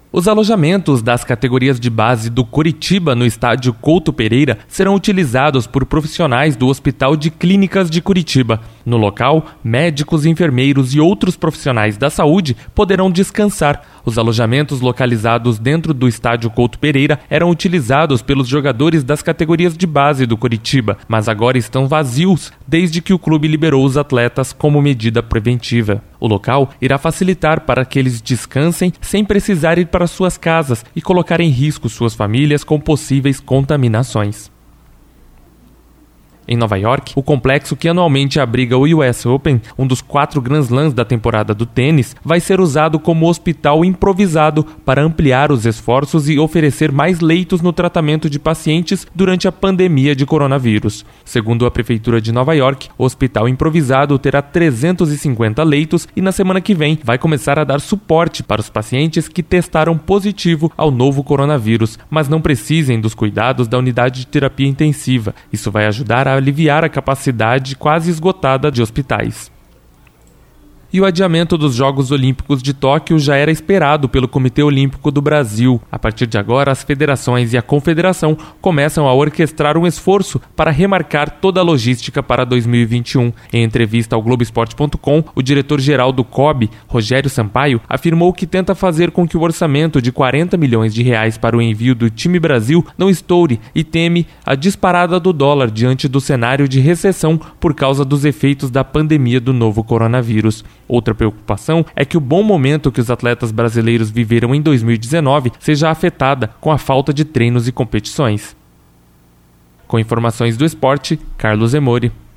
Os alojamentos das categorias de base do Coritiba no estádio Couto Pereira serão utilizados por profissionais do Hospital de Clínicas de Curitiba. No local, médicos, enfermeiros e outros profissionais da saúde poderão descansar. Os alojamentos localizados dentro do estádio Couto Pereira eram utilizados pelos jogadores das categorias de base do Coritiba, mas agora estão vazios desde que o clube liberou os atletas como medida preventiva. O local irá facilitar para que eles descansem sem precisar ir para suas casas e colocar em risco suas famílias com possíveis contaminações. Em Nova York, o complexo que anualmente abriga o US Open, um dos 4 Grand Slams da temporada do tênis, vai ser usado como hospital improvisado para ampliar os esforços e oferecer mais leitos no tratamento de pacientes durante a pandemia de coronavírus. Segundo a Prefeitura de Nova York, o hospital improvisado terá 350 leitos e na semana que vem vai começar a dar suporte para os pacientes que testaram positivo ao novo coronavírus, mas não precisem dos cuidados da unidade de terapia intensiva. Isso vai ajudar a aliviar a capacidade quase esgotada de hospitais. E o adiamento dos Jogos Olímpicos de Tóquio já era esperado pelo Comitê Olímpico do Brasil. A partir de agora, as federações e a confederação começam a orquestrar um esforço para remarcar toda a logística para 2021. Em entrevista ao Globoesporte.com, o diretor-geral do COB, Rogério Sampaio, afirmou que tenta fazer com que o orçamento de R$40 milhões para o envio do time Brasil não estoure e teme a disparada do dólar diante do cenário de recessão por causa dos efeitos da pandemia do novo coronavírus. Outra preocupação é que o bom momento que os atletas brasileiros viveram em 2019 seja afetada com a falta de treinos e competições. Com informações do esporte, Carlos Emori.